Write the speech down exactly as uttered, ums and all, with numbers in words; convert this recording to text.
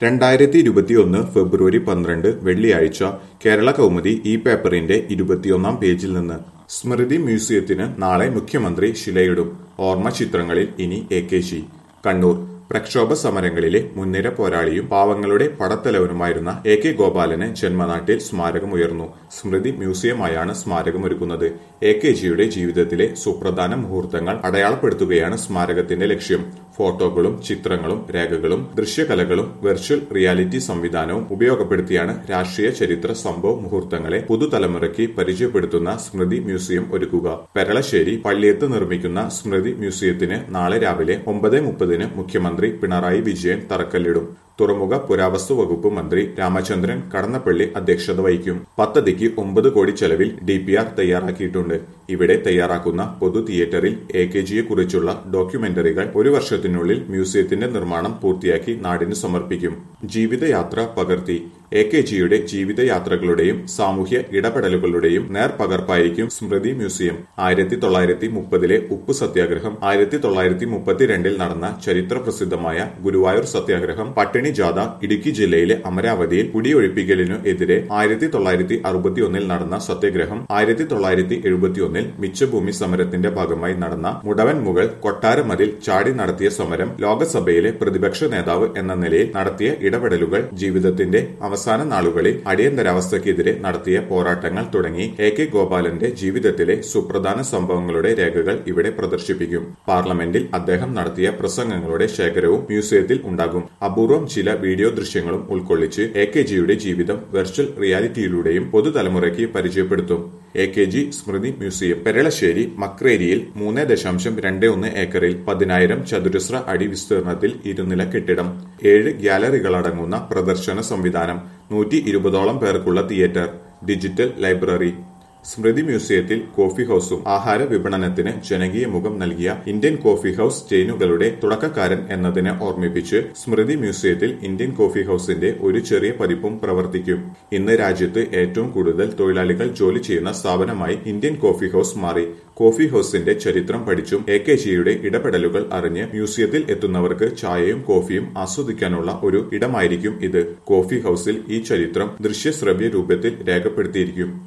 രണ്ടായിരത്തി ഇരുപത്തിയൊന്ന് ഫെബ്രുവരി പന്ത്രണ്ട് വെള്ളിയാഴ്ച കേരള കൗമുദി ഈ പേപ്പറിന്റെ ഇരുപത്തിയൊന്നാം പേജിൽ നിന്ന് സ്മൃതി മ്യൂസിയത്തിന് നാളെ മുഖ്യമന്ത്രി ശിലയിടും. ഓർമ്മ ചിത്രങ്ങളിൽ ഇനി എ കെ ജി. കണ്ണൂർ പ്രക്ഷോഭ സമരങ്ങളിലെ മുൻനിര പോരാളിയും പാവങ്ങളുടെ പടത്തലവനുമായിരുന്ന എ കെ ഗോപാലന് ജന്മനാട്ടിൽ സ്മാരകമുയർന്നു. സ്മൃതി മ്യൂസിയമായാണ് സ്മാരകമൊരുക്കുന്നത്. എ കെ ജിയുടെ ജീവിതത്തിലെ സുപ്രധാന മുഹൂർത്തങ്ങൾ അടയാളപ്പെടുത്തുകയാണ് സ്മാരകത്തിന്റെ ലക്ഷ്യം. ഫോട്ടോകളും ചിത്രങ്ങളും രേഖകളും ദൃശ്യകലകളും വെർച്വൽ റിയാലിറ്റി സംവിധാനവും ഉപയോഗപ്പെടുത്തിയാണ് രാഷ്ട്രീയ ചരിത്ര സംഭവ മുഹൂർത്തങ്ങളെ പുതുതലമുറയ്ക്ക് പരിചയപ്പെടുത്തുന്ന സ്മൃതി മ്യൂസിയം ഒരുക്കുക. പെരളശ്ശേരി പള്ളിയത്ത് നിർമ്മിക്കുന്ന സ്മൃതി മ്യൂസിയത്തിന് നാളെ രാവിലെ ഒമ്പത് മുപ്പതിന് മുഖ്യമന്ത്രി പിണറായി വിജയൻ തറക്കല്ലിടും. തുറമുഖ പുരാവസ്തു വകുപ്പ് മന്ത്രി രാമചന്ദ്രൻ കടന്നപ്പള്ളി അധ്യക്ഷത വഹിക്കും. പദ്ധതിക്ക് ഒമ്പത് കോടി ചെലവിൽ ഡി പി ആർ തയ്യാറാക്കിയിട്ടുണ്ട്. ഇവിടെ തയ്യാറാക്കുന്ന പൊതു തിയേറ്ററിൽ എ കെ ജിയെ കുറിച്ചുള്ള ഡോക്യുമെന്ററികൾ ഒരു വർഷത്തിനുള്ളിൽ മ്യൂസിയത്തിന്റെ നിർമ്മാണം പൂർത്തിയാക്കി നാടിന് സമർപ്പിക്കും. ജീവിതയാത്ര പകർത്തി എ കെ ജിയുടെ ജീവിതയാത്രകളുടെയും സാമൂഹ്യ ഇടപെടലുകളുടെയും നേർപകർപ്പായിരിക്കും സ്മൃതി മ്യൂസിയം. ആയിരത്തി തൊള്ളായിരത്തി മുപ്പതിലെ ഉപ്പ് സത്യാഗ്രഹം, ആയിരത്തി തൊള്ളായിരത്തി മുപ്പത്തിരണ്ടിൽ നടന്ന ചരിത്ര പ്രസിദ്ധമായ ഗുരുവായൂർ സത്യാഗ്രഹം, പട്ടിണി ജാഥ, ഇടുക്കി ജില്ലയിലെ അമരാവതിയിൽ കുടിയൊഴിപ്പിക്കലിനു എതിരെ ആയിരത്തി തൊള്ളായിരത്തി അറുപത്തിയൊന്നിൽ നടന്ന സത്യാഗ്രഹം, ആയിരത്തി തൊള്ളായിരത്തി എഴുപത്തിയൊന്നിൽ മിച്ചഭൂമി സമരത്തിന്റെ ഭാഗമായി നടന്ന മുടവൻ മുകൾ കൊട്ടാരമതിൽ ചാടി നടത്തിയ സമരം, ലോകസഭയിലെ പ്രതിപക്ഷ നേതാവ് എന്ന നിലയിൽ നടത്തിയ ഇടപെടലുകൾ, ജീവിതത്തിന്റെ അവസാന നാളുകളിൽ അടിയന്തരാവസ്ഥയ്ക്കെതിരെ നടത്തിയ പോരാട്ടങ്ങൾ തുടങ്ങി എ കെ ഗോപാലന്റെ ജീവിതത്തിലെ സുപ്രധാന സംഭവങ്ങളുടെ രേഖകൾ ഇവിടെ പ്രദർശിപ്പിക്കും. പാർലമെന്റിൽ അദ്ദേഹം നടത്തിയ പ്രസംഗങ്ങളുടെ ശേഖരവും മ്യൂസിയത്തിൽ ഉണ്ടാകും. അപൂർവം ചില വീഡിയോ ദൃശ്യങ്ങളും ഉൾക്കൊള്ളിച്ച് എ കെ ജിയുടെ ജീവിതം വെർച്വൽ റിയാലിറ്റിയിലൂടെയും പൊതുതലമുറയ്ക്ക് പരിചയപ്പെടുത്തും. എ കെ ജി സ്മൃതി മ്യൂസിയം പെരളശ്ശേരി മക്രേരിയിൽ മൂന്ന് ദശാംശം രണ്ട് ഒന്ന് ഏക്കറിൽ പതിനായിരം ചതുരശ്ര അടി വിസ്തീർണത്തിൽ ഇരുനില കെട്ടിടം, ഏഴ് ഗ്യാലറികളടങ്ങുന്ന പ്രദർശന സംവിധാനം, നൂറ്റി ഇരുപതോളം പേർക്കുള്ള തിയേറ്റർ, ഡിജിറ്റൽ ലൈബ്രറി. സ്മൃതി മ്യൂസിയത്തിൽ കോഫി ഹൌസും. ആഹാര വിപണനത്തിന് ജനകീയ മുഖം നൽകിയ ഇന്ത്യൻ കോഫി ഹൌസ് ചെയിനുകളുടെ തുടക്കക്കാരൻ എന്നതിനെ ഓർമ്മിപ്പിച്ച് സ്മൃതി മ്യൂസിയത്തിൽ ഇന്ത്യൻ കോഫി ഹൌസിന്റെ ഒരു ചെറിയ പതിപ്പും പ്രവർത്തിക്കും. ഇന്ന് രാജ്യത്ത് ഏറ്റവും കൂടുതൽ തൊഴിലാളികൾ ജോലി ചെയ്യുന്ന സ്ഥാപനമായി ഇന്ത്യൻ കോഫി ഹൌസ് മാറി. കോഫി ഹൌസിന്റെ ചരിത്രം പഠിച്ചും എ കെ ജിയുടെ ഇടപെടലുകൾ അറിഞ്ഞ് മ്യൂസിയത്തിൽ എത്തുന്നവർക്ക് ചായയും കോഫിയും ആസ്വദിക്കാനുള്ള ഒരു ഇടമായിരിക്കും ഇത്. കോഫി ഹൌസിൽ ഈ ചരിത്രം ദൃശ്യശ്രവ്യ രൂപത്തിൽ രേഖപ്പെടുത്തിയിരിക്കും.